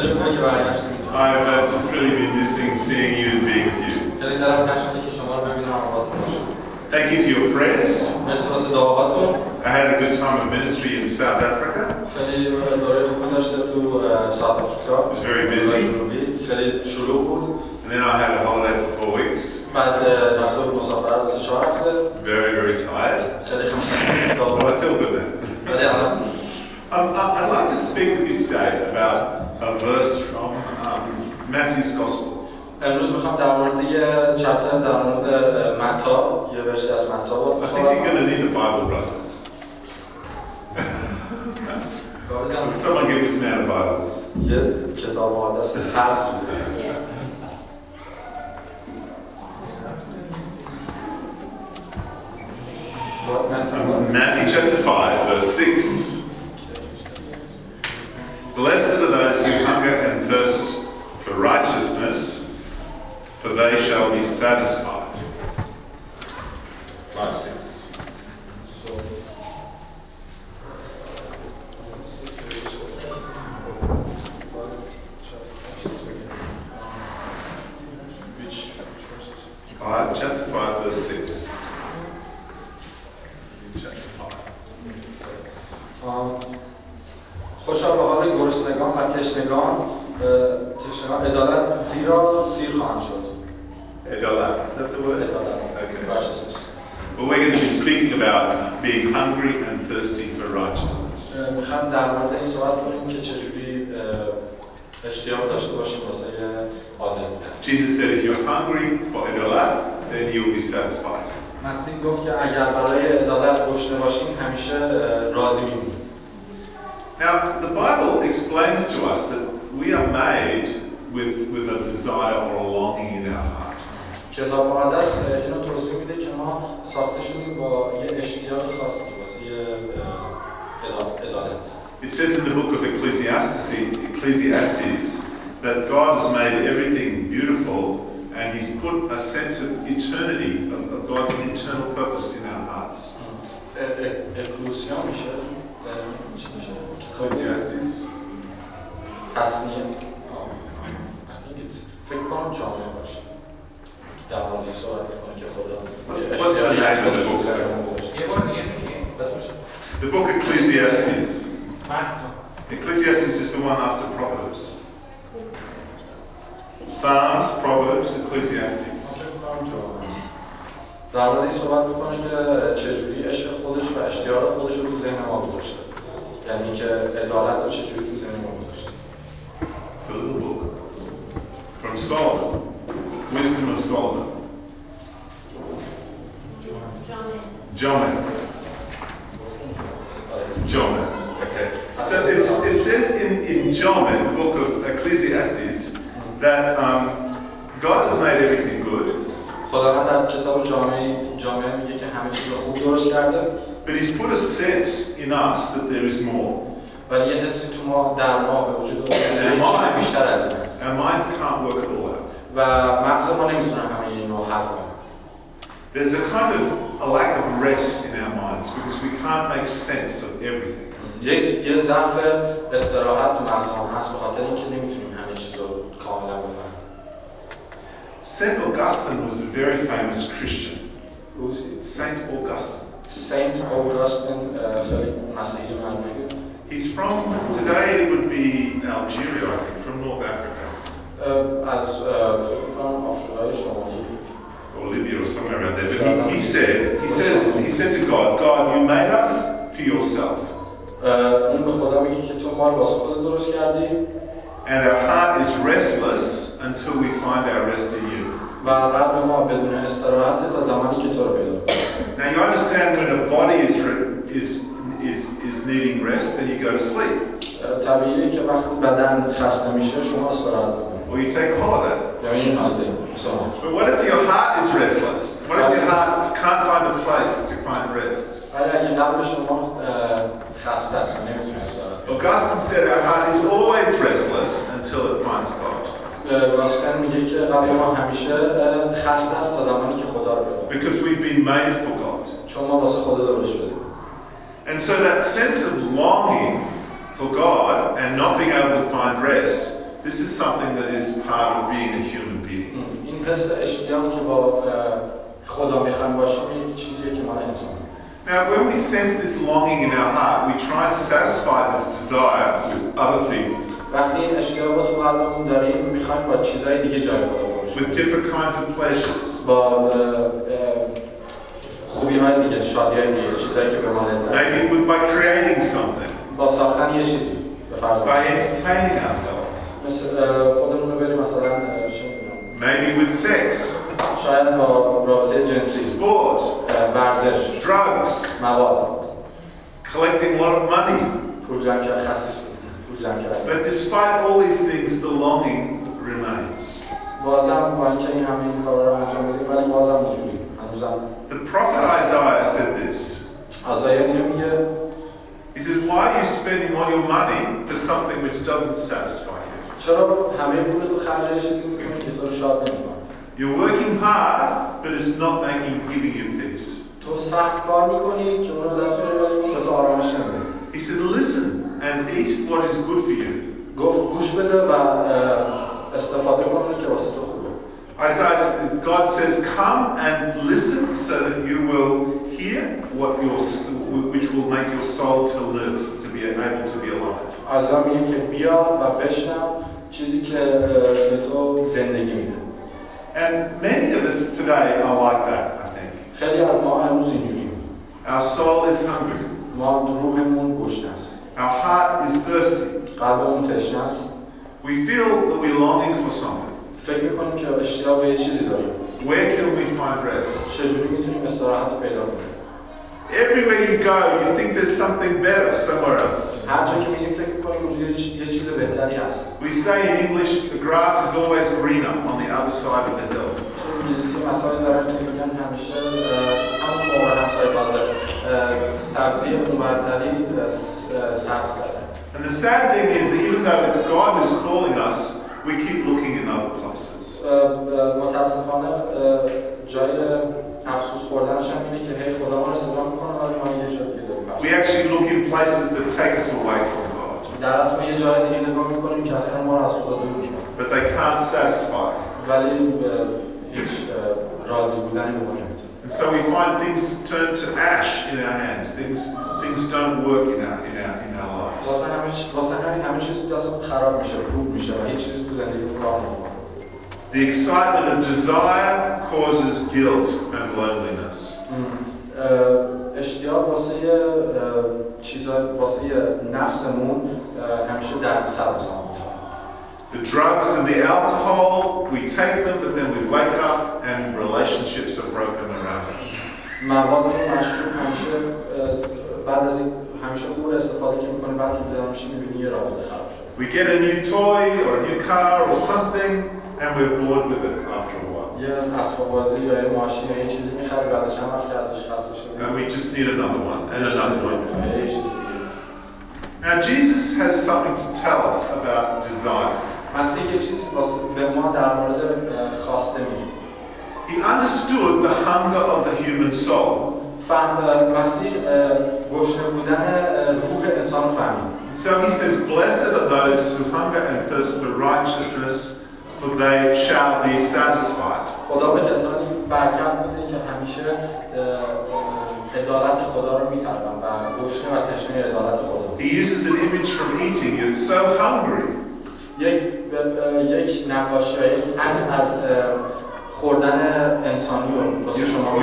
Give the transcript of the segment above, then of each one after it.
I've just really been missing seeing you and being with you. Thank you for your prayers. I had a good time of ministry in South Africa. It was very busy. And then I had a holiday for 4 weeks. Very, very tired. But I feel good then. I'd like to speak with you today about a verse from Matthew's Gospel. امروز میخوام در مورد یه چپتر در مورد متی، یه ورسی از متی I think you're going to need a Bible, brother. Someone give this man a Bible. یه کتاب مقدس سبز بوده. Matthew chapter 5, verse 6. Blessed are those who hunger and thirst for righteousness, for they shall be satisfied. 5:6. Chapter 5, verse 6. خوشا به حال گرسنگان و تشنگان عدالت زیرا سیر خواهند شد. Adalat, is that the word? عدالت. Okay. Righteousness. Well, we're going to be speaking about being hungry and thirsty for righteousness. میخوام در مورد این صحبت کنیم که چجوری اشتیاق داشته باشیم واسه عادل بودن. Jesus said, if you're hungry for Adalat, then you will be satisfied. مسیح گفت که اگر برای عدالت گشنه باشیم همیشه راضی می‌مونیم. Now, the Bible explains to us that we are made with a desire or a longing in our heart. کتاب مقدس اینو توضیح میده که ما ساخته شدیم با یه اشتیاق خاصی واسه عدالت. It says in the book of Ecclesiastes that God has made everything beautiful and He's put a sense of eternity, of God's eternal purpose in our hearts. اکلوسیا میشه؟ چی میشه؟ Ecclesiastes. تصنیه. فکر کنم جامعه باشه. در مورد این صحبت میکنه که خدا What's the name of the book? The book Ecclesiastes. Ecclesiastes is the one after Proverbs. Psalms, Proverbs, Ecclesiastes. در مورد این صحبت میکنه که چجوری عشق خودش و اشتیاق خودش رو تو ذهن ما گذاشته. یعنی که عدالت رو چجوری تو ذهن ما گذاشته. It's a little book from Solomon, Wisdom of Solomon. Jonah. Okay. So it says in Jonah, the book of Ecclesiastes, that God has made everything good. خداوند در کتاب جامعه میگه که همه چیز رو خوب درست کرده. But He's put a sense in us that there is more. ولی یه حسی تو ما در ما به وجود اومده چیزی بیشتر از این است. Our minds can't work it all out. و مغز ما نمیتونه همه این رو حل کنه. There's a kind of a lack of rest in our minds because we can't make sense of everything. یه ضعف استراحت تو مغز ما هست به خاطر اینکه نمیتونیم همه چیز رو کاملا بفهمیم. Saint Augustine was a very famous Christian. Who's he? Saint Augustine. Saint Augustine خیلی مسیحی معروفیه. He's from, today it would be Algeria, I think, from North Africa. از فکر کنم آفریقای شمالی. Or Libya or somewhere around there. But he said to God, you made us for yourself. اون به خدا میگه که تو ما رو واسه خودت درست کردی. And our heart is restless until we find our rest in you. و قلب ما بدون استراحت تا زمانی که تو رو پیدا کنه. Now you understand when a body is needing rest, then you go to sleep. طبیعیه که وقتی بدن خسته میشه شما استراحت میکنید. Or you take a holiday. یا این هالیدی. But what if your heart is restless? What if your heart can't find a place to find rest? ولی اگه قلب شما خسته است و نمیتونه استراحت کنه. Augustine said our heart is always restless until it finds God. Augustine میگه که قلب ما همیشه خسته است تا زمانی که خدا رو پیدا کنه. Because we've been made for God. چون ما واسه خدا درست شدیم. And so that sense of longing for God and not being able to find rest This is something that is part of being a human being. این حس اشتیاق که با خدا میخوایم باشیم یک چیزیه که مال انسان. Now, when we sense this longing in our heart, we try and satisfy this desire with other things. وقتی این اشتیاق رو تو قلبمون داریم میخوایم با چیزهای دیگه جای خدا باشیم. With different kinds of pleasures. با خوبی‌های دیگه، شادی‌های دیگه، چیزایی که به ما لذت میده. Maybe by creating something. با ساختن یه چیزی. By entertaining ourselves. مثل خودمون رو بریم مثلا Maybe with sex. شاید با رابطه جنسی. Sport. ورزش. Drugs. مواد. Collecting a lot of money. پول جمع کردن، خسیس پول جمع کردن. But despite all these things, the longing remains. بازم با اینکه این همه این کارا رو انجام بدیم ولی بازم وجودی. هنوزم. The prophet Isaiah said this. آزایا اینو میگه. He says, why are you spending all your money for something which doesn't satisfy you? چرا همه پولتو خرج یه چیزی می‌کنی که تو رو شاد نمی‌کنه؟ You're working hard, but it's not giving you peace. تو سخت کار می‌کنی که اون رو دست می‌بری ولی به تو آرامش نمیده. He said, listen and eat what is good for you. گفت گوش بده و استفاده کن که واسه تو خوبه. God says, come and listen so that you will hear which will make your soul to live, to be able to be alive. آیزا میگه که بیا و بشنو چیزی که به تو زندگی میده. And many of us today are like that, I think. خیلی از ما هنوز اینجوریم. Our soul is hungry. ما روحمون گشنه است. Our heart is thirsty. قلبمون تشنه است. We feel that we're longing for something. فکر می‌کنیم که اشتیاق به یه چیزی داریم. Where can we find rest? چجوری می‌تونیم استراحت پیدا کنیم؟ Everywhere you go, you think there's something better somewhere else. هر جا که می‌ریم فکر می‌کنیم اونجا یه چیز بهتری هست. We say in English, the grass is always greener on the other side of the hill. انگلیسی مسائل دارن که میگن همیشه همون موقع همسایه بازار سبزی اونورتری سبزتره. And the sad thing is that even though it's God who's calling us, we keep looking in other places. متاسفانه جای افسوس خوردنش هم اینه که هی خدا ما رو صدا میکنه ولی ما یه جای دیگه داریم. We actually look in places that take us away from God. در اصل ما یه جای دیگه نگاه میکنیم که اصلا ما رو از خدا دور میکنه. But they can't satisfy. ولی هیچ راضی بودنی به ما نمیده. And so we find things turn to ash in our hands. Things don't work in our lives. واسه همین همه چیز تو دستمون خراب میشه، خوب میشه و هیچ چیزی تو زندگیمون کار نمیکنه. The excitement of desire causes guilt and loneliness. اشتیاق واسه نفسمون همیشه دردسر واسه ما. The drugs and the alcohol, we take them, but then we wake up and relationships are broken around us. مواد مشروب همیشه بعد از این همیشه خوب استفاده که می‌کنیم بعد که بیدار میشیم می‌بینی یه رابطه خراب شده. We get a new toy or a new car or something and we're bored with it after a while. یه اسباب بازی یا یه ماشین یا یه چیزی می‌خریم بعدش هم وقتی ازش خسته شدیم. And we just need another one and another one. Now Jesus has something to tell us about desire. مسیح یه چیزی به ما در مورد خواسته میگه. He understood the hunger of the human soul. مسیح گشنه بودن روح انسان فهمید. So he says, blessed are those who hunger and thirst for righteousness, for they shall be satisfied. خدا به کسانی برکت میده که همیشه عدالت خدا رو میطلبن و گشنه و تشنه عدالت خدا. He uses an image from eating. You're so hungry. یک نقاشی و یک عکس از خوردن انسانی رو واسه شما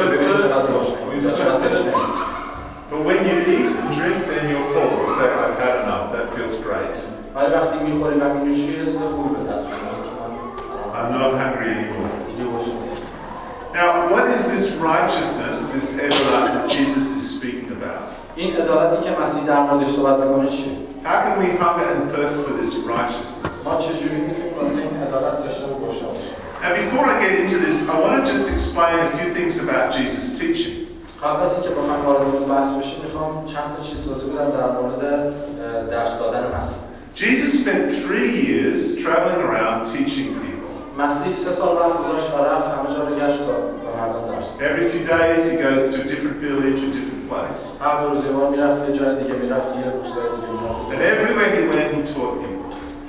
But when you eat and drink, then you're full. You say, I've had enough. That feels great. ولی وقتی میخوری و مینوشی حس خوبی به دست میاری. I'm not hungry anymore. Now, what is this righteousness, this edalat that Jesus is speaking about? این عدالتی که مسیح در موردش صحبت می‌کنه چیه؟ How can we hunger and thirst for this righteousness? ما چجوری میتونیم واسه این عدالت داشته و گشنه باشیم؟ Now, before I get into this, I want to just explain a few things about Jesus' teaching. قبل از اینکه بخوایم وارد این بحث بشیم، می‌خوام چند تا چیز توضیح بدم در مورد درس دادن مسیح. Jesus spent 3 years traveling around teaching people. مسیح 3 سال وقت گذاشت و رفت همه جا رو گشت تا به مردم درس داد. Every few days he goes to a different village, a different place. هر روز یه بار میرفت یه جای دیگه میرفت یه روزای دیگه میرفت. And everywhere he went, he taught people.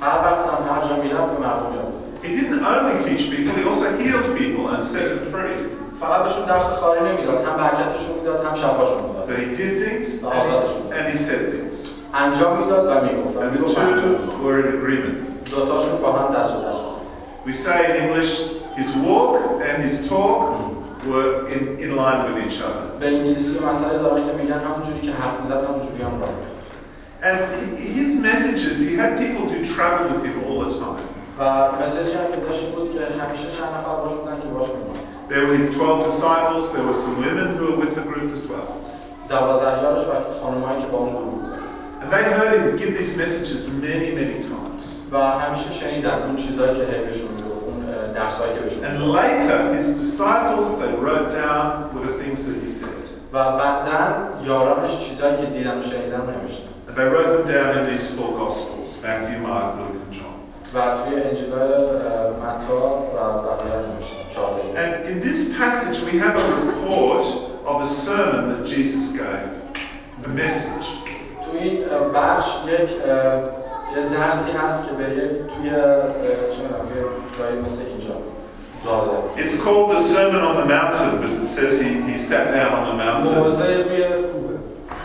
هر وقت هم هر جا میرفت به مردم یاد داد. He didn't only teach people, he also healed people and set them free. فقط بهشون درس خاری نمیداد، هم برکتشون میداد، هم شفاشون میداد. So he did things and he said things. انجام میداد و میگفت. And the two were in agreement. دو تاشون با هم دست به دست. We say in English, his walk and his talk were in line with each other. به انگلیسی مسئله داره که میگن همونجوری که حرف میزد همونجوری هم راه. And his messages, he had people who traveled with him all the time. و مسیجی هم که داشت بود که همیشه چند نفر باش بودن که باش میموندن. There were his 12 disciples, there were some women who were with the group as well. 12 یارش و خانمایی که با اون گروه بودن. And they heard him give these messages many times. و همیشه شنیدن اون چیزایی که بهشون میگفت، اون درسایی که بهشون And later his disciples, they wrote down with the things that he said. و بعداً یارانش چیزایی که دیدن و شنیدن نوشتن. And they wrote them down in these four gospels, Matthew, Mark, Luke and John. و توی انجیل‌های متی و بقیه نوشتن. And in this passage we have a report of a sermon that Jesus gave, a message. توی این بخش یک درسی هست که به توی جایی مثل اینجا داده. It's called the Sermon on the Mountain because it says he sat down on the mountain. موضع روی کوه.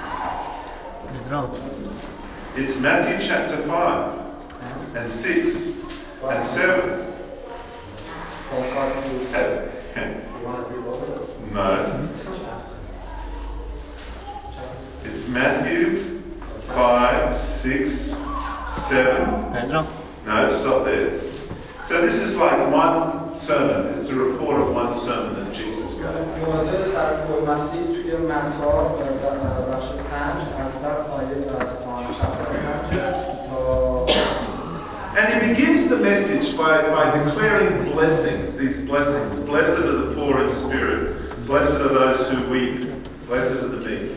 It's Matthew chapter 5 and 6 and 7. No. It's Matthew 5, 6, 7. No, stop there. So this is like one sermon. It's a report of one sermon that Jesus gave. موضع سرکوه مسیح توی متی بخش 5 از آیه از چپتر 5 And he begins the message by declaring blessings, these blessings. Blessed are the poor in spirit. Blessed are those who weep. Blessed are the meek.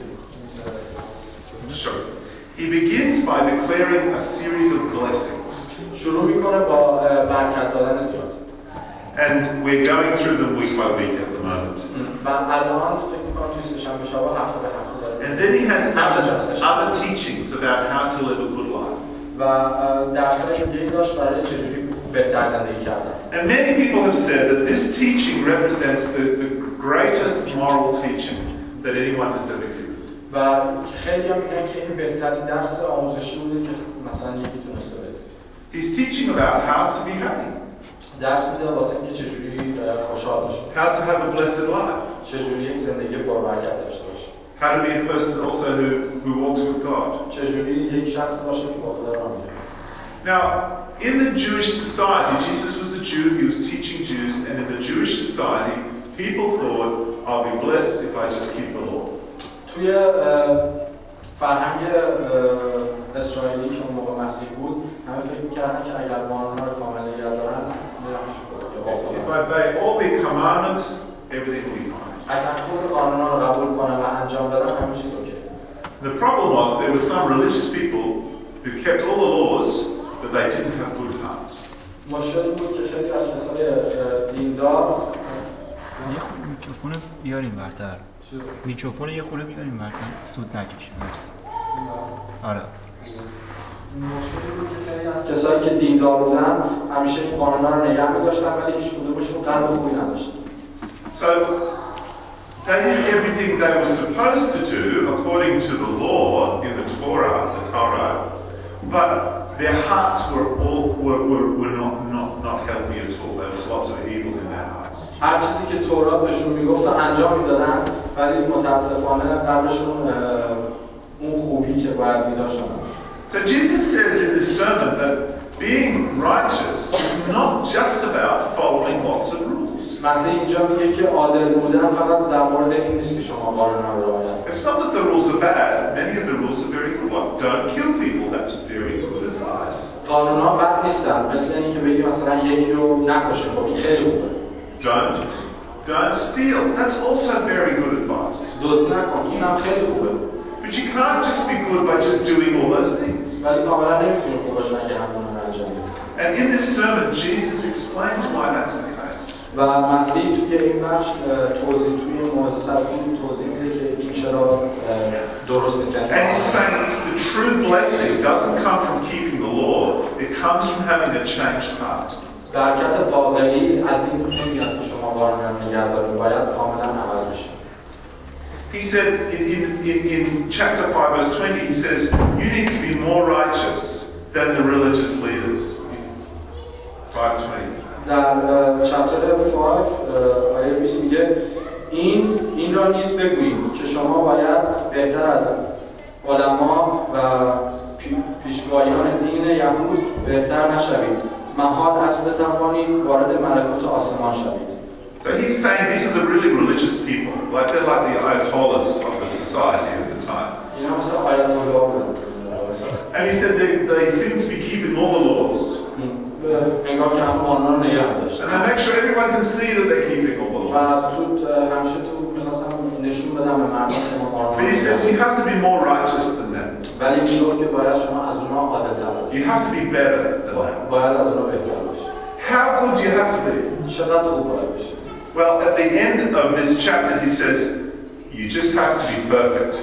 Sure. He begins by declaring a series of blessings. شروع میکنه با برکت دادن زیاد. And we're going through them week by week at the moment. و الان فکر میکنم توی سه‌شنبه شب هفته به هفته داره. And then he has other teachings about how to live a good life. و درس‌های دیگه‌ای داشت برای چجوری بهتر زندگی کردن. And many people have said that this teaching represents the greatest moral teaching that anyone has ever given. و خیلی‌ها میگن که این بهترین درس آموزشی بوده که مثلا یکی تونسته بده. He's teaching about how to be happy. درس میده واسه اینکه چجوری خوشحال باشی. How to have a blessed life. چجوری یک زندگی پربرکت داشته باشی. How to be a person also who walks with God. چجوری یک شخص باشه که با خدا راه میره. Now, in the Jewish society, Jesus was a Jew, he was teaching Jews, and in the Jewish society, people thought, I'll be blessed if I just keep the law. توی فرهنگ اسرائیلی که اون موقع مسیح بود، همه فکر می‌کردن که اگر قانون‌ها رو کامل نگه دارن، میرن پیش خدا. If I obey all the commandments, everything will be fine. اگر کل قانون‌ها رو قبول کنن و انجام بدن، همه چیز اوکی. The problem was there were some religious people who kept all the laws, but they didn't have good hearts. مشکلی بود که خیلی از کسای دیندار میکروفون بیاریم برتر. میکروفون یه خورده بیاریم برتر. سود نکشیم. مرسی. آره. مشکلی بود که خیلی از کسایی که دیندار بودن همیشه این قانونا رو نگه می‌داشتن ولی هیچ کدومشون قلب خوبی نداشتن. So they did everything they were supposed to do according to the law in the Torah, but their hearts were not healthy at all. There was lots of evil in their hearts. هر چیزی که تورات بهشون میگفت انجام میدادن ولی متاسفانه قلبشون اون خوبی که باید می‌داشتن. So Jesus says in this sermon that being righteous is not just about following lots of rules. مسیح اینجا میگه که عادل بودن فقط در مورد این نیست که شما قانونا رو رعایت کنید. It's not that the rules are bad. Many of the rules are very good. Like don't kill people. That's very good advice. قانونا بد نیستن. مثل اینکه بگی مثلا یکی رو نکشه. خب این خیلی خوبه. Don't steal. That's also very good advice. دزدی نکن. این هم خیلی خوبه. But you can't just be good by just doing all those things. ولی کاملا نمیتونی خوب باشی اگه همون رو انجام بدی. And in this sermon, Jesus explains why that's the case. و مسیح توی این بخش توی موعظه سرکوب توضیح میده که این چرا درست نیست. And he's saying the true blessing doesn't come from keeping the law, it comes from having a changed heart. برکت واقعی از این نمیاد که شما قانون نگهداری باید کاملا عوض بشه. He said in chapter 5 verse 20, he says, you need to be more righteous than the religious leaders. 5:20. در چپتر 5 آیه 20 میگه این را نیز بگویید که شما باید بهتر از علما و پیشوایان دین یهود بهتر نشوید، محال از بتوانید وارد ملکوت آسمان شوید. So he's saying these are the really religious people, like they're like the ayatollahs of the society at the time. اینا مثل آیت‌الله بودن. And he said they seem to be keeping all the laws. انگار که هم قانون رو نگه داشتن. And they make sure everyone can see that they're keeping all the و laws. همیشه تو می‌خواستم نشون بدم به مردم که ما قانون. But he says you have to be more righteous than them. ولی میگفت که باید شما از اونها عادل‌تر باشید. You have to be better than them. باید از اونها بهتر باشید. How good do you have to be? چقدر خوب باید باشید. Well, at the end of this chapter, he says, you just have to be perfect.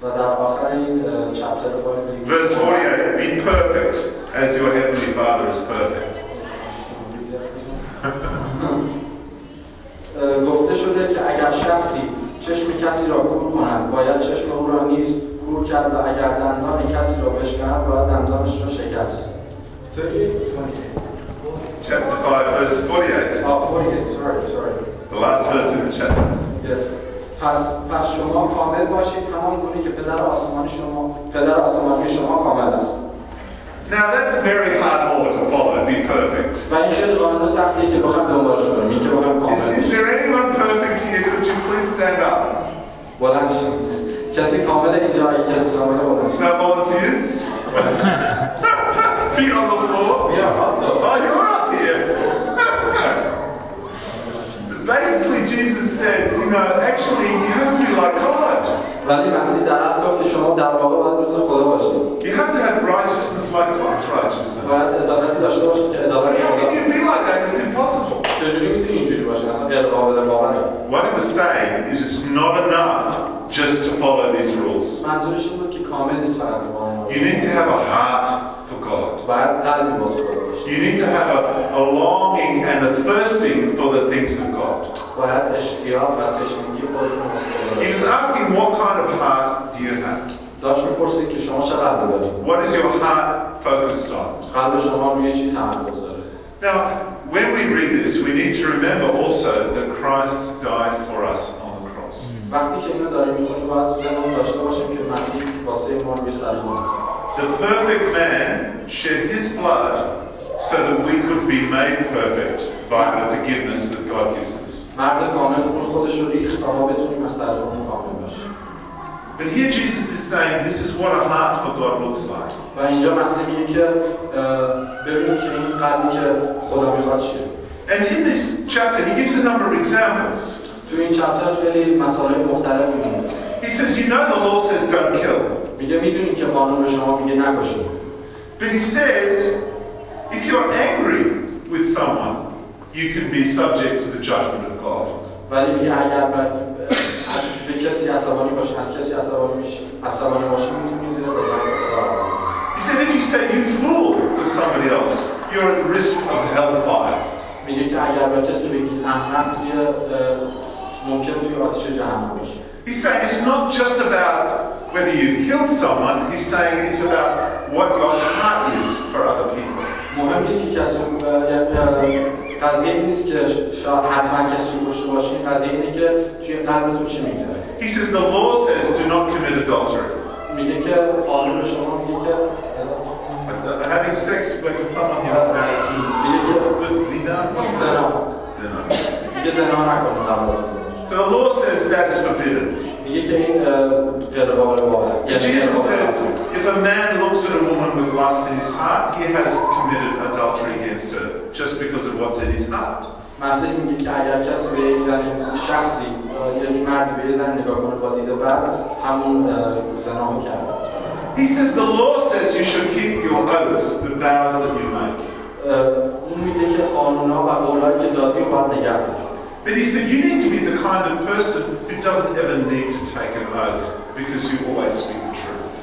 Verse 48, be perfect as your heavenly Father is perfect. گفته شده که اگر شخصی چشم کسی را کور کند، باید چشم او را نیز کور کرد و اگر دندان کسی را بشکند، باید دندانش را شکست. Chapter 5, verse 48. Oh, 48, sorry. The last verse in the chapter. Yes. پس شما کامل باشید همان گونه که پدر آسمانی شما کامل است. Now that's very hard order to follow, be perfect. و این خیلی قانون سختیه که بخوام دنبالش کنیم، این که بخوام کامل. Is there anyone perfect here? Could you please stand up? بلند شید. کسی کامل اینجا، کسی کامل بلند شید. No volunteers? Feet on the floor? Yeah. Oh, you're up here. Basically, Jesus said, actually, you have to be like God. ولی مسیح در اصل گفت که شما در واقع باید مثل خدا باشید. You have to have righteousness like God's righteousness. باید عدالتی داشته باشید که عدالت How خدا. can you be like that? It's impossible. چجوری میتونی اینجوری باشی؟ اصلا غیر قابل باوره. What he was saying is it's not enough just to follow these rules. منظورش این بود که کامل نیست فقط قانون. You need to have a heart for God. باید قلبی واسه خدا باشی. You need to have a longing and a thirsting for the things of God. باید اشتیاق و تشنگی خودتون واسه خدا He was داشته. asking, what kind of heart do you have? داشت می‌پرسید که شما چه قلبی دارید؟ What is your heart focused on? قلب شما روی چی تمرکز داره؟ Now, when we read this, we need to remember also that Christ died for us on the cross. وقتی که اینو داریم می‌خونیم باید تو ذهنمون داشته باشیم که مسیح واسه ما روی صلیب مرد. The perfect man shed his blood so that we could be made perfect by the forgiveness that God gives us. مرد کامل خودش رو ریخت تا ما بتونیم از صلیبمون کامل باشیم. But here Jesus is saying this is what a heart for God looks like. و اینجا مسیح میگه که ببینید که این قلبی که خدا میخواد چیه. And in this chapter he gives a number of examples. تو این چپتر خیلی مسائل مختلفی میگه. He says, you know the law says don't kill. میگه میدونید که قانون به شما میگه نکشید. But he says, if you're angry with someone, you can be subject to the judgment of God. ولی میگه اگر به کسی عصبانی باشی، از کسی عصبانی باشی میتونی زیر قضاوت خدا. He said, if you say you fool to somebody else, you're at risk of hellfire. میگه که اگر به کسی بگید احمق ممکنه توی آتش جهنم باشی. He's saying it's not just about whether you killed someone, he's saying it's about what your heart is for other people. مهم نیست که کسی قضیه نیست که حتما کسی رو کشته باشی، قضیه اینه که توی قلبتون چی میگذره. He says the law says do not commit adultery. میگه که قانون شما میگه که having sex with someone you're not married to is zina. میگه زنا نکنید قبل از ازدواج. So the law says that is forbidden. میگه که این غیر قابل باوره. Jesus says if a man looks at a woman with lust in his heart, he has committed adultery against her just because of what's in his heart. مسیح میگه که اگر کسی به یک زن شخصی یک مرد به یک زن نگاه کنه با دید بد همون زنا کرده. He says the law says you should keep your oaths, the vows that you make. اون میگه که قانونا و قولایی که دادی رو باید نگه داری. But he said you need to be the kind of person who doesn't ever need to take an oath because you always speak the truth.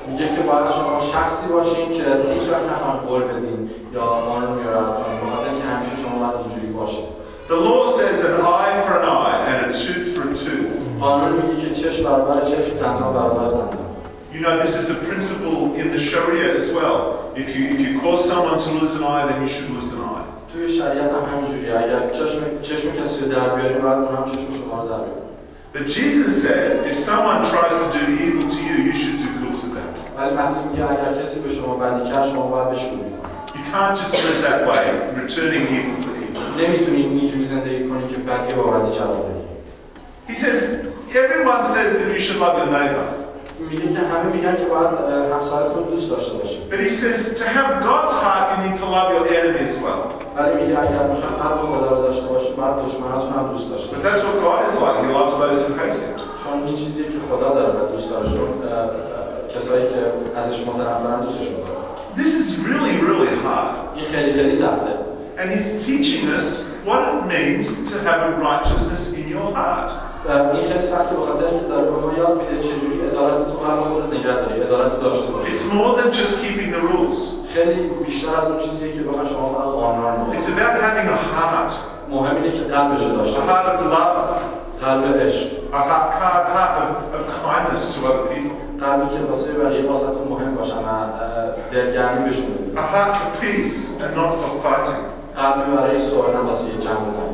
میگه که باید شما شخصی باشین که هیچ وقت نخواهید قول بدین یا قانون رو رعایت کنید، بخاطر اینکه همیشه شما باید اینجوری باشید. The law says an eye for an eye and a tooth for a tooth. قانون میگه که چشم برابر چشم، دندان برابر دندان. You know, this is a principle in the Sharia as well. If you cause someone to lose an eye, then you should lose an eye. توی شریعت هم همینجوریه. اگر چشم کسی رو در بیاری، باید اون هم چشم شما رو در بیاری. But Jesus said, if someone tries to do evil to you, you should do good to them. ولی مسیح میگه اگر کسی به شما بدی کرد، شما باید بهش بدی. You can't just live that way, returning evil for evil. نمیتونی اینجوری زندگی کنی که بدی با بدی جواب بدی. He says, everyone says that you should love your neighbor. میگه که همه میگن که باید همسایتون رو دوست داشته باشی. But he says, to have God's heart, you need to love your enemy as well. ولی میگه اگر میخواد قلب خدا رو داشته باشی، باید دشمناتون هم دوست داشته Because باشی. that's what God is like. He loves those who hate him. چون این چیزیه که خدا داره و دوست داره، چون کسایی که ازش متنفرن دوستشون داره. This is really, really hard. این خیلی خیلی سخته. And he's teaching us what it means to have a righteousness in your heart. این خیلی سخته به خاطر اینکه داره به ما یاد میده چجوری عدالت تو قلب خودت نگه داری، عدالت داشته باشی. It's more than just keeping the rules. خیلی بیشتر از اون چیزیه که بخواد شما فقط قانون رو It's about having a heart. مهم اینه که قلبش رو داشته A باشی. heart of love. قلب عشق. A heart of kindness to other people. قلبی که واسه بقیه واسهتون مهم باشن و دلگرمی بهشون بدید. A heart for peace and not for fighting. قلبی برای صلح نه واسه جنگ بودن.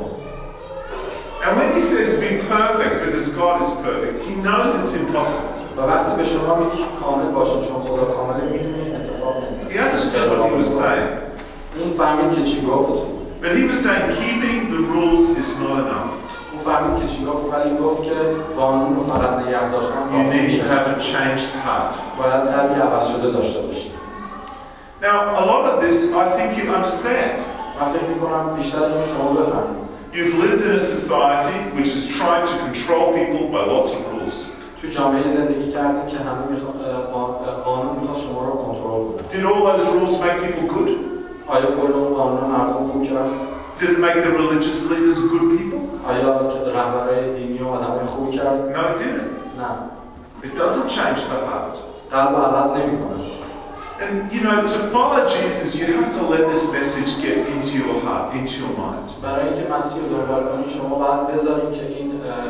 And when he says be perfect because God is perfect, he knows it's impossible. و وقتی به شما میگه که کامل باشین چون خدا کامله، میدونی اتفاق نمیفته. He understood what he was saying. این فهمید که چی گفت. But he was saying keeping the rules is not enough. اون فهمید که چی گفت، ولی گفت که قانون رو فقط نگه داشتن You کافی need نیست. to have a changed heart. باید قلبی عوض شده داشته باشی. Now, a lot of this I think you understand. من فکر میکنم بیشتر اینو شما بفهمید. You've lived in a society which is trying to control people by lots of rules. تو جامعه زندگی کردین که همه قانون میخواد شما رو کنترل کنه. Did all those rules make people good? آیا کل اون قانون مردم خوب کرد؟ Did it make the religious leaders good people? آیا رهبرای دینی و آدمای خوبی کرد؟ No, it didn't. نه. It doesn't change the heart. قلب عوض نمیکنه. And you know, to follow Jesus, you have to let this message get into your heart, into your mind. برای اینکه مسیح رو دنبال کنی شما باید بذارین که این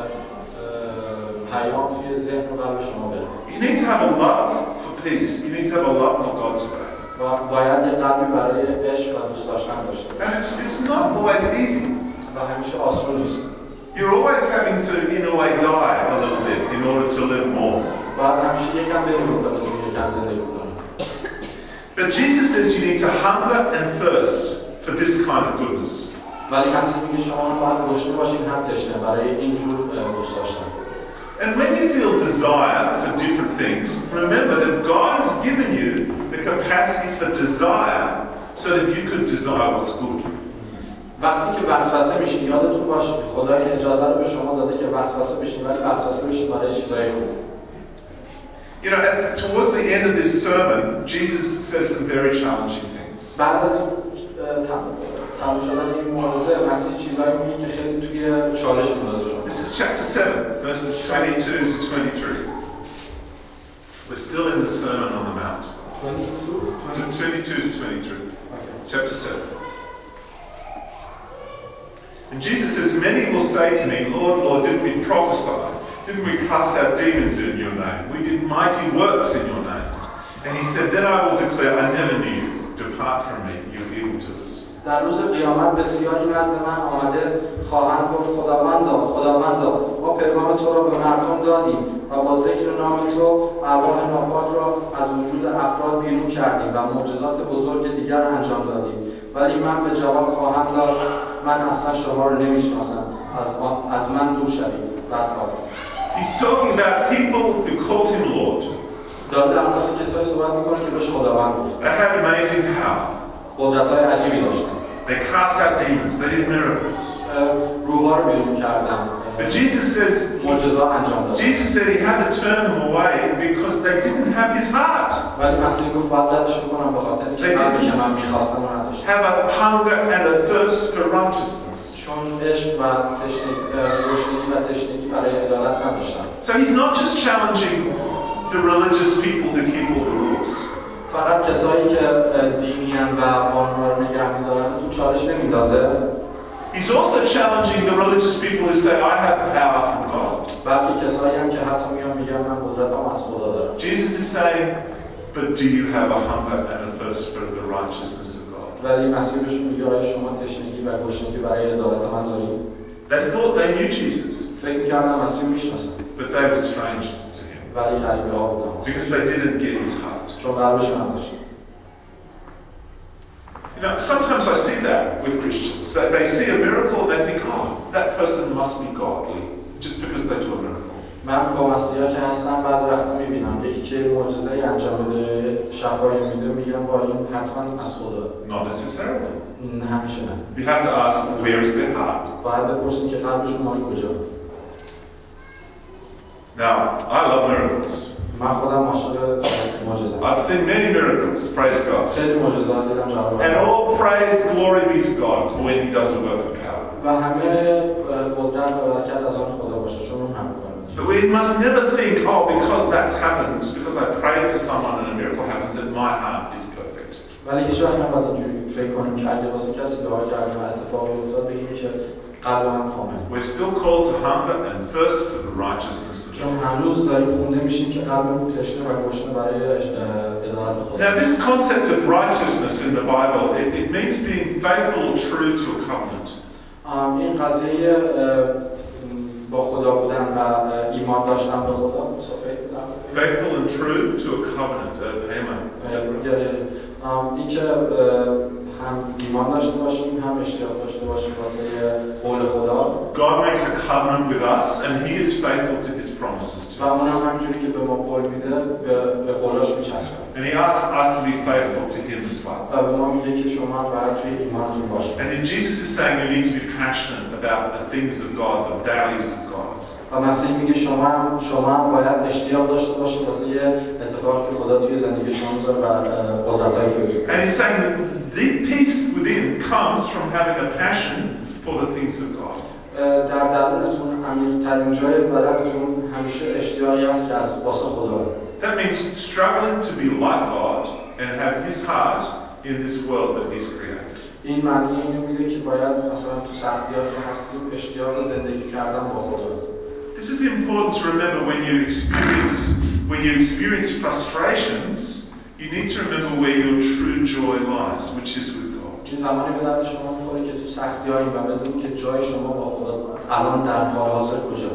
پیام توی ذهن و قلب شما بره. You need to have a love for peace. You need to have a love for God's way. و باید یه قلبی برای عشق و دوست داشتن داشته باشی. And it's not always easy. و همیشه آسون نیست. You're always having to, in a way, die a little bit in order to live more. باید همیشه یکم بمیری تا بتونی یکم زندگی کنی. But Jesus says you need to hunger and thirst for this kind of goodness. ولی مسیح میگه شما باید گشنه باشین هم تشنه برای این جور دوست داشتن. And when you feel desire for different things, remember that God has given you the capacity for desire so that you could desire what's good. وقتی که وسوسه میشین یادتون باشه که خدا این اجازه رو به شما داده که وسوسه بشین، ولی وسوسه بشین برای چیزای خوب. You know, towards the end of this sermon, Jesus says some very challenging things. بعد از این تموم شدن این موعظه مسیح چیزایی میگه که خیلی توی چالش میندازه شما. This is chapter 7, verses 22 to 23. We're still in the Sermon on the Mount. 22 to 23. Okay. Chapter 7. And Jesus says, many will say to me, Lord, Lord, didn't we prophesy? Didn't we cast out demons in your name? We did mighty works in your name. And he said, then I will declare, I never knew you. Depart from me, you evildoers. در روز قیامت بسیاری نزد من آمده خواهند گفت خداوندا ما پیغام تو را به مردم دادیم و با ذکر نام تو ارواح ناپاک را از وجود افراد بیرون کردیم و معجزات بزرگ دیگر انجام دادیم، ولی من به جواب خواهم داد من اصلا شما را نمیشناسم، از من دور شوید بدکار. He's talking about people who called him Lord. داره در مورد کسایی صحبت میکنه که بهش خداوند گفت. They had amazing power. قدرت‌های عجیبی داشتن. They cast out demons. They did miracles. روح‌ها رو بیرون کردن. But Jesus says, معجزات انجام دادن. Jesus said he had to turn them away because they didn't have his heart. ولی مسیح گفت باید ردشون کنم به خاطر اینکه قلبی که من می‌خواستم رو نداشتم. Have a hunger and a thirst for righteousness. چون عشق و گشنگی و تشنگی برای عدالت نداشتم. So he's not just challenging the religious people who keep all the rules. فقط کسایی که دینیان و قانون رو نگه می‌دارن تو چالش نمی‌اندازه. He's also challenging the religious people who say, I have power from God. بلکه کسایی هم که حتی میان میگن من قدرتم از خدا دارم. Jesus is saying, but do you have a hunger and a thirst for the righteousness of God? ولی مسیح بهشون میگه آیا شما تشنگی و گشنگی برای عدالت من دارید؟ They thought they knew Jesus, فکر می‌کردن مسیح میشناسن. but they were strangers to him ولی غریبه‌ها بودن. because they didn't get his heart. چون قلبشون نداشت. You know, sometimes I see that with Christians. That they see a miracle and they think, oh, that person must be godly just because they do a miracle. من با مسیحا که هستم بعضی وقتا میبینم یکی که معجزه‌ای انجام میده، شفایی میده، میگم با این حتما از خدا. Not necessarily. همیشه نه. You have to ask, where is their heart? باید بپرسیم که قلبشون مال کجا. Now, I love miracles. من خودم عاشق معجزه‌ام. I've seen many miracles, praise God. خیلی معجزات دیدم جلوه. And all praise, glory be to God when He does a work of power. و همه قدرت و برکت از آن خدا باشه چون اون هم می‌کنه. But we must never think, oh, because that's happened, because I prayed for someone and a miracle happened, that my heart is perfect. ولی هیچ وقت نباید اینجوری فکر کنیم که اگه واسه کسی دعا کردیم و اتفاقی افتاد بگیم که قلب من کامله. We're still called to hunger and thirst for the righteousness of چون God. هنوز داریم خونده میشیم که قلبمون تشنه و گشنه برای عدالت خدا. Now, this concept of righteousness in the Bible, it means being faithful or true to a covenant. این قضیه با خدا بودن و ایمان داشتن به خدا صحبت بودن. Faithful and true to a covenant, a payment. این که هم ایمان داشته باشیم هم اشتیاق داشته باشیم واسه قول خدا. God makes a covenant with us and He is faithful to His promises to و اون us. هم همینجوری که به ما قول میده به قولاش میچسبه. And He asks us to be faithful to Him as well. و به ما میگه که شما باید توی ایمانتون باشید. And then Jesus is saying you need to be passionate about the things of God, the values of God. و مسیح میگه شما باید اشتیاق داشته باشید واسه یه اتفاقی که خدا توی زندگی شما میذاره و قدرتایی که وجود And He's saying that the peace within comes from having a passion for the things of God. در درونتون عمیق‌ترین جای بدنتون همیشه اشتیاقی هست که از واسه خدا. That means struggling to be like God and have His heart in this world that He's created. این معنی اینو میده که باید مثلا تو سختی‌ها که هستیم اشتیاق زندگی کردن با خدا. This is important to remember when you experience frustrations. You need to remember where your true joy lies, which is with God. این زمانی به درد شما میخوره که تو سختی‌هایی و بدونید که جای شما با خدا الان در حال حاضر کجا.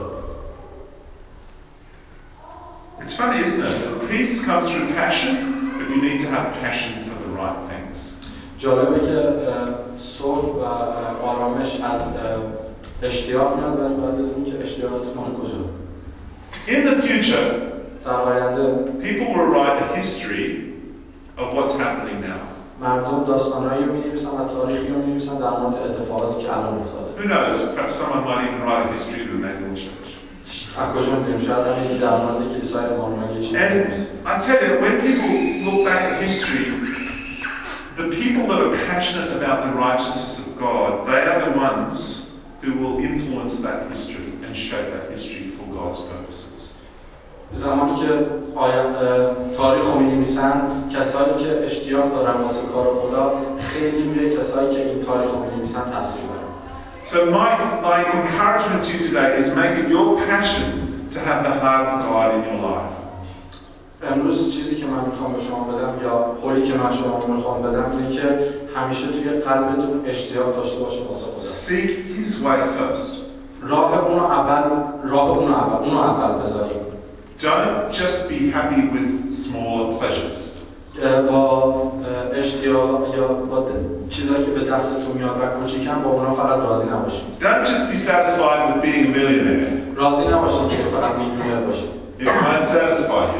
It's funny, isn't it? Peace comes through passion, but you need to have passion for the right things. جالبه که صلح و آرامش از اشتیاق میاد ولی باید بدونید که اشتیاقتون مال کجا. In the future, در آینده people will write a history of what's happening now. مردم داستانایی رو می‌نویسن و تاریخی رو می‌نویسن در مورد اتفاقاتی که الان افتاده. Who knows? Perhaps someone might even write a history of the Emmanuel Church. از کجا می‌دونیم شاید هم یکی در مورد کلیسای امانوئل چیزی بنویسه. And I tell you, when people look back at history, the people that are passionate about the righteousness of God, they are the ones who will influence that history and shape that history for God's purposes. زمانی که تاریخ رو می‌نویسن کسایی که اشتیاق دارن واسه کار خدا خیلی روی کسایی که این تاریخ رو می‌نویسن تاثیر دارن. So my encouragement to you today is make it your passion to have the heart of God in your life. امروز چیزی که من میخوام به شما بدم یا قولی که من شما میخوام بدم اینه که همیشه توی قلبتون اشتیاق داشته باشید واسه خدا. Seek His way first. راه اونو اول بذارید. Don't just be happy with smaller pleasures. با اشتیاق یا با چیزایی که به دستتون میاد و کوچیکن با اونا فقط راضی نباشید. Don't just be satisfied with being a millionaire. راضی نباشید که فقط میلیونر باشید. It won't satisfy you.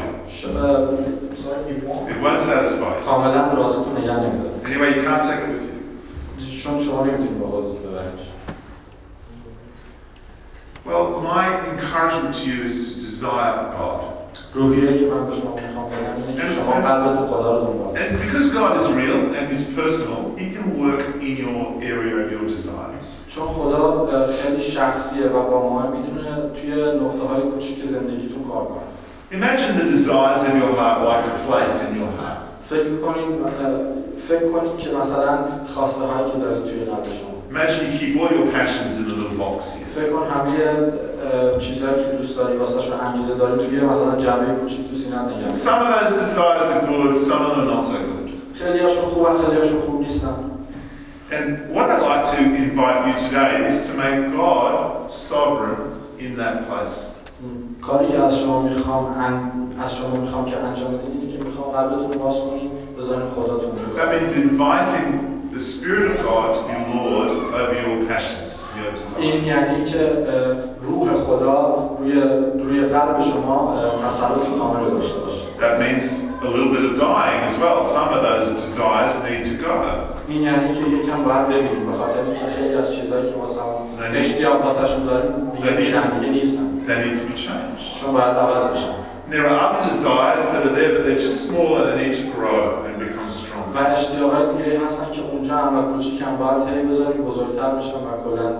It won't satisfy you. کاملا راضیتون نگه نمیداره. Anyway, you can't take it with you. چون شما نمیتونید با خودتون ببرید. Well, my encouragement to you is to desire God. روحیه که من به شما میخوام بدم اینه که شما قلبتون خدا رو دنبال کنید. And because God is real and is personal, He can work in your area of your desires. چون خدا خیلی شخصیه و با ما میتونه توی نقطه‌های کوچیک زندگیتون کار کنه. Imagine the desires of your heart like a place in your heart. فکر کنید که مثلا خواسته هایی که دارید توی قلب شما. Imagine you keep all your passions in a little box here. فکر کن همه چیزایی که دوست داری واسهشون انگیزه داری توی مثلا جعبه کوچیک تو سینه‌ت نگه. Some of those desires are good, some of them are not so good. خیلی‌هاشون خوبن، خیلی‌هاشون خوب نیستن. And what I'd like to invite you today is to make God sovereign in that place. کاری که از شما میخوام که انجام بدین اینه که میخوام قلبتون رو باز کنین بذارین خداتون رو. That means inviting the Spirit of God to be Lord over your passions, your desires. این یعنی که روح خدا روی قلب شما تسلط کامل رو داشته باشه. That means a little bit of dying as well. Some of those desires need to go. این یعنی که یکم باید ببینیم به خاطر اینکه خیلی از چیزایی که واسمون اشتیاق واسهشون داریم دیگه نیستن. They need to be changed. چون باید عوض بشن. There are other desires that are there, but they're just smaller. They need to grow and become stronger. و اشتیاقات دیگه هستن که اونجا هم و کوچیکن باید هی بذاریم بزرگتر بشن و کلا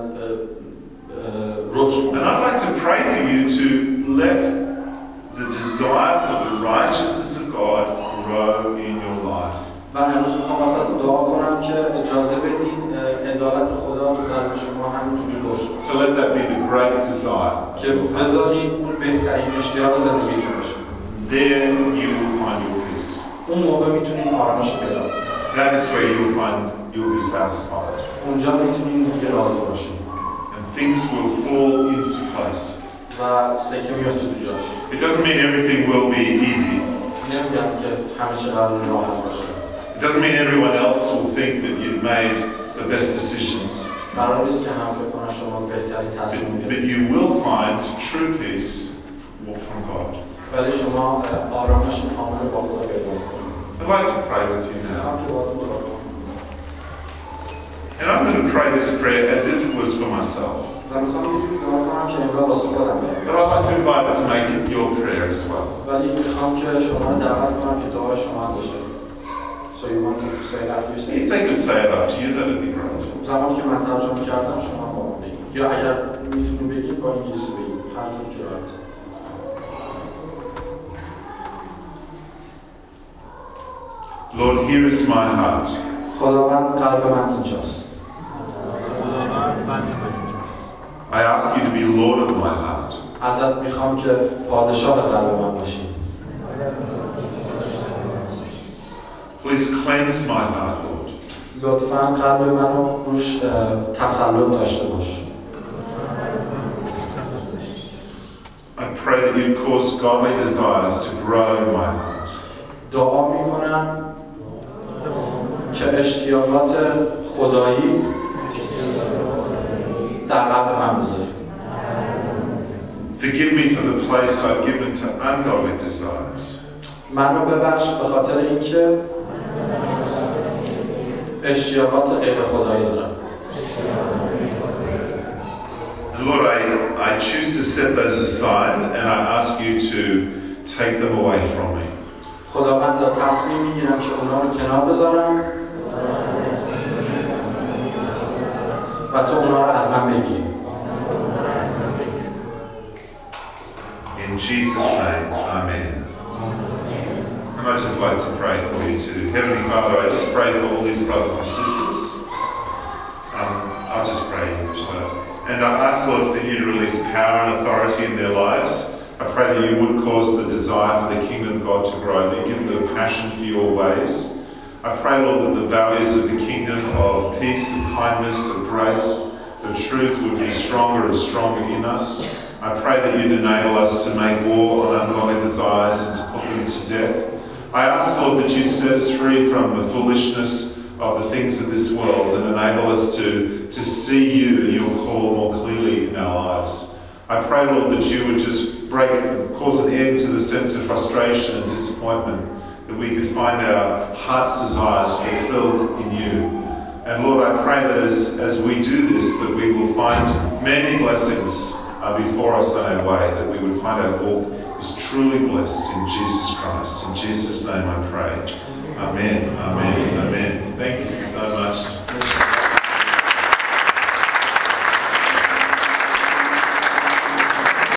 رشد کنن. And I'd like to pray for you to let the desire for the righteousness of God grow in your life. و امروز میخوام واسهتون دعا کنم که اجازه بدین عدالت خدا تو قلب شما همینجوری رشد کنه. So let that be the great desire. که بذارین اون بهترین اشتیاق زندگیتون باشه. Then you will find your peace. اون موقع میتونین آرامش پیدا کنین. That is where you will be satisfied. اونجا میتونین دیگه راضی باشین. And things will fall into place. و سکه میفته تو جاش. It doesn't mean everything will be easy. نمیگم که همه چی قرار راحت باشه. It doesn't mean everyone else will think that you've made the best decisions. قرار نیست که هم فکر کنن شما بهترین تصمیم But بگیرید. you will find true peace from God. ولی شما آرامش کامل با خدا پیدا می‌کنید. I'd like to pray with you now. می‌خوام که باهاتون دعا کنم. And I'm going to pray this prayer as if it was for myself. و می‌خوام یه جوری دعا کنم که انگار واسه خودم بگم. But I'd like to invite you to make it your prayer as well. ولی می‌خوام که شما رو دعوت کنم که دعای شما هم باشه. So you want me to say it after you say If it? they could say it after you, that would be great. زمانی که من ترجمه کردم شما با من بگید. یا اگر می‌تونید بگید با انگلیسی بگید. هر جوری که راحت. Lord, here is my heart. خداوند قلب من اینجاست. I ask you to be Lord of my heart. ازت میخوام که پادشاه قلب من باشی. Please cleanse my heart, Lord. لطفاً قلب منو روش تسلط داشته باش. I pray that you'd cause godly desires to grow in my heart. دعا میکنم که اشتیاقات خدایی در قلب من بذاری. Forgive me for the place I've given to ungodly desires. منو ببخش به خاطر اینکه اشتیاقات غیر خدایی دارم. And Lord, I choose to set those aside and I ask you to take them away from me. خداوند تصمیم میگیرم که اونا رو کنار بذارم و تو اونا رو از من بگیری. In Jesus' name, Amen. And I'd just like to pray for you too. Heavenly Father, I just pray for all these brothers and sisters. I'll just pray in English. And I ask, Lord, for you to release power and authority in their lives. I pray that you would cause the desire for the kingdom of God to grow, that you give them a passion for your ways. I pray, Lord, that the values of the kingdom of peace, of kindness, of grace, of truth would be stronger and stronger in us. I pray that you'd enable us to make war on ungodly desires and to put them to death. I ask, Lord, that you'd set us free from the foolishness of the things of this world and enable us to see you and your call more clearly in our lives. I pray, Lord, that you would just cause an end to the sense of frustration and disappointment, that we could find our heart's desires fulfilled in you. And Lord, I pray that as we do this, that we will find many blessings before us on our way, that we would find our walk is truly blessed in Jesus Christ. In Jesus' name I pray. Amen, amen, amen. Thank you so much.